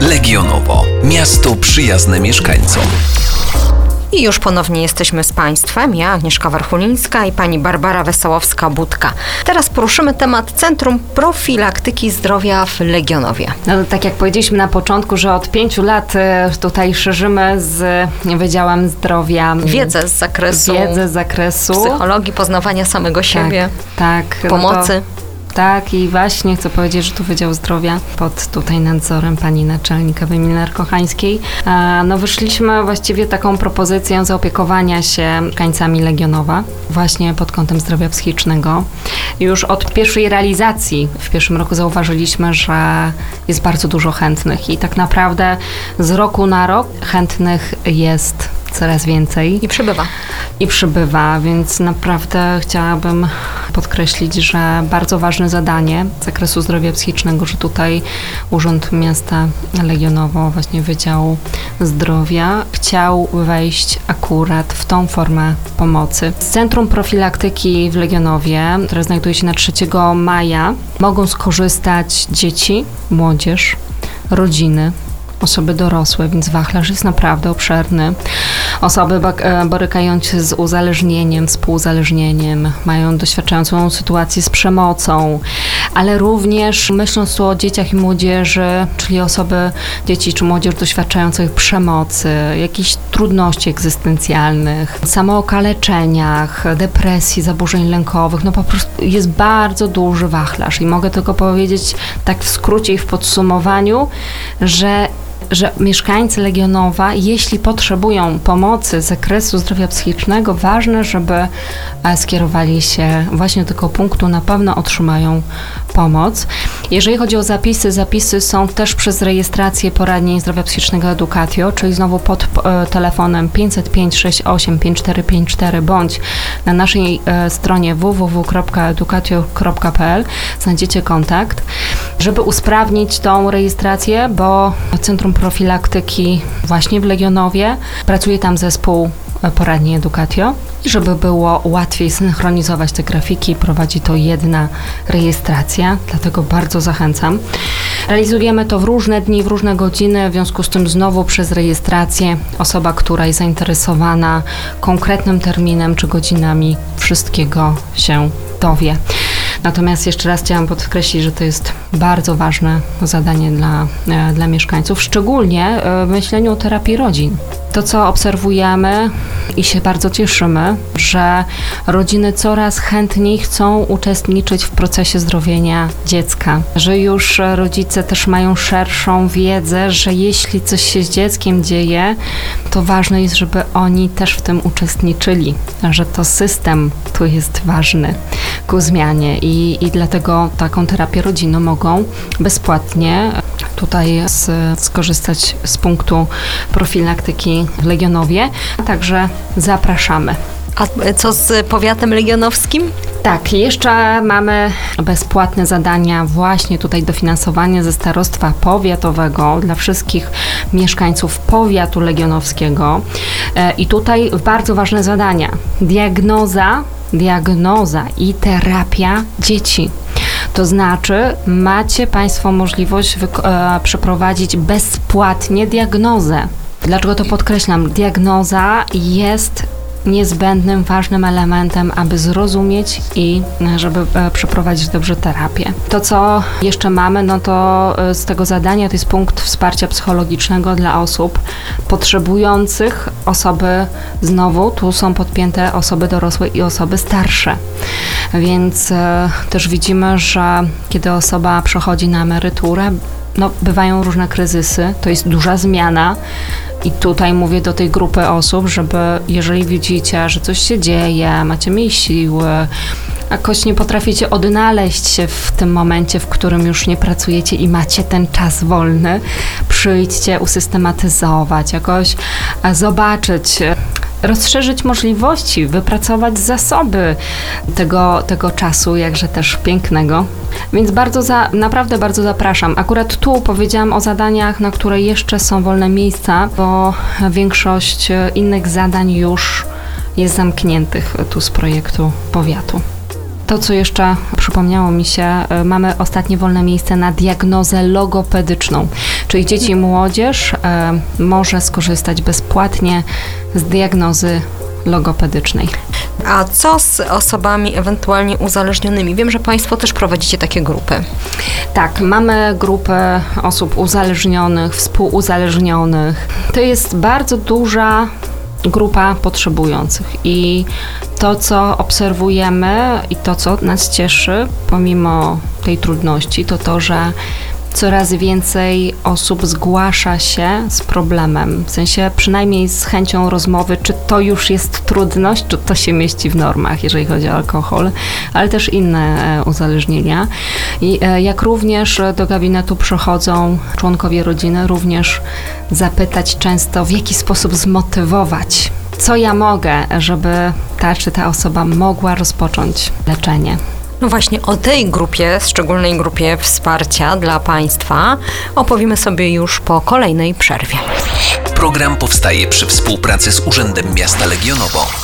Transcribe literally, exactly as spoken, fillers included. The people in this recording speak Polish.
Legionowo. Miasto przyjazne mieszkańcom. I już ponownie jesteśmy z Państwem, ja Agnieszka Warchulińska i pani Barbara Wesołowska-Budka. Teraz poruszymy temat Centrum Profilaktyki Zdrowia w Legionowie. No, tak jak powiedzieliśmy na początku, że od pięciu lat tutaj szerzymy z Wydziałem Zdrowia wiedzę z zakresu, wiedzę z zakresu psychologii, poznawania samego siebie, tak, tak, pomocy. No to... Tak, i właśnie chcę powiedzieć, że tu Wydział Zdrowia pod tutaj nadzorem pani naczelnik Ewy Milner-Kochańskiej. No wyszliśmy właściwie taką propozycją zaopiekowania się mieszkańcami Legionowa właśnie pod kątem zdrowia psychicznego. Już od pierwszej realizacji w pierwszym roku zauważyliśmy, że jest bardzo dużo chętnych i tak naprawdę z roku na rok chętnych jest coraz więcej. I przybywa. I przybywa, więc naprawdę chciałabym podkreślić, że bardzo ważne zadanie z zakresu zdrowia psychicznego, że tutaj Urząd Miasta Legionowo, właśnie Wydział Zdrowia, chciał wejść akurat w tą formę pomocy. Z Centrum Profilaktyki w Legionowie, które znajduje się na trzeciego maja, mogą skorzystać dzieci, młodzież, rodziny, osoby dorosłe, więc wachlarz jest naprawdę obszerny. Osoby borykające się z uzależnieniem, współuzależnieniem, mają doświadczającą sytuację z przemocą, ale również myśląc tu o dzieciach i młodzieży, czyli osoby, dzieci czy młodzież doświadczających przemocy, jakichś trudności egzystencjalnych, samookaleczeniach, depresji, zaburzeń lękowych, no po prostu jest bardzo duży wachlarz i mogę tylko powiedzieć tak w skrócie i w podsumowaniu, że że mieszkańcy Legionowa, jeśli potrzebują pomocy z zakresu zdrowia psychicznego, ważne, żeby skierowali się właśnie do tego punktu, na pewno otrzymają pomoc. Jeżeli chodzi o zapisy, zapisy są też przez rejestrację poradni zdrowia psychicznego Educatio, czyli znowu pod telefonem pięćset pięć sześćdziesiąt osiem pięćdziesiąt cztery pięćdziesiąt cztery bądź na naszej stronie w w w kropka educatio kropka p l znajdziecie kontakt, żeby usprawnić tą rejestrację, bo Centrum Profilaktyki właśnie w Legionowie pracuje tam zespół poradni Educatio i żeby było łatwiej synchronizować te grafiki, prowadzi to jedna rejestracja, dlatego bardzo zachęcam. Realizujemy to w różne dni, w różne godziny, w związku z tym znowu przez rejestrację osoba, która jest zainteresowana konkretnym terminem czy godzinami, wszystkiego się dowie. Natomiast jeszcze raz chciałam podkreślić, że to jest bardzo ważne zadanie dla, dla mieszkańców, szczególnie w myśleniu o terapii rodzin. To, co obserwujemy i się bardzo cieszymy, że rodziny coraz chętniej chcą uczestniczyć w procesie zdrowienia dziecka, że już rodzice też mają szerszą wiedzę, że jeśli coś się z dzieckiem dzieje, to ważne jest, żeby oni też w tym uczestniczyli, że to system tu jest ważny ku zmianie i, i dlatego taką terapię rodzinną mogą bezpłatnie tutaj z, skorzystać z punktu profilaktyki w Legionowie, a także zapraszamy. A co z powiatem legionowskim? Tak, jeszcze mamy bezpłatne zadania, właśnie tutaj dofinansowanie ze starostwa powiatowego dla wszystkich mieszkańców powiatu legionowskiego. I tutaj bardzo ważne zadania. Diagnoza, diagnoza i terapia dzieci. To znaczy macie Państwo możliwość wyko- e, przeprowadzić bezpłatnie diagnozę. Dlaczego to podkreślam? Diagnoza jest niezbędnym, ważnym elementem, aby zrozumieć i żeby e, przeprowadzić dobrze terapię. To, co jeszcze mamy, no to e, z tego zadania to jest punkt wsparcia psychologicznego dla osób potrzebujących, osoby, znowu tu są podpięte osoby dorosłe i osoby starsze. Więc e, też widzimy, że kiedy osoba przechodzi na emeryturę, no bywają różne kryzysy, to jest duża zmiana. I tutaj mówię do tej grupy osób, żeby jeżeli widzicie, że coś się dzieje, macie mniej siły, jakoś nie potraficie odnaleźć się w tym momencie, w którym już nie pracujecie i macie ten czas wolny, przyjdźcie usystematyzować, jakoś zobaczyć, rozszerzyć możliwości, wypracować zasoby tego, tego czasu, jakże też pięknego. Więc bardzo za, naprawdę bardzo zapraszam. Akurat tu powiedziałam o zadaniach, na które jeszcze są wolne miejsca, bo większość innych zadań już jest zamkniętych tu z projektu powiatu. To, co jeszcze przypomniało mi się, mamy ostatnie wolne miejsce na diagnozę logopedyczną, czyli dzieci i młodzież e, może skorzystać bezpłatnie z diagnozy logopedycznej. A co z osobami ewentualnie uzależnionymi? Wiem, że Państwo też prowadzicie takie grupy. Tak, mamy grupę osób uzależnionych, współuzależnionych. To jest bardzo duża grupa potrzebujących i to, co obserwujemy i to, co nas cieszy, pomimo tej trudności, to to, że coraz więcej osób zgłasza się z problemem, w sensie przynajmniej z chęcią rozmowy, czy to już jest trudność, czy to się mieści w normach, jeżeli chodzi o alkohol, ale też inne uzależnienia. I jak również do gabinetu przychodzą członkowie rodziny, również zapytać często, w jaki sposób zmotywować, co ja mogę, żeby ta czy ta osoba mogła rozpocząć leczenie. No właśnie o tej grupie, szczególnej grupie wsparcia dla Państwa opowiemy sobie już po kolejnej przerwie. Program powstaje przy współpracy z Urzędem Miasta Legionowo.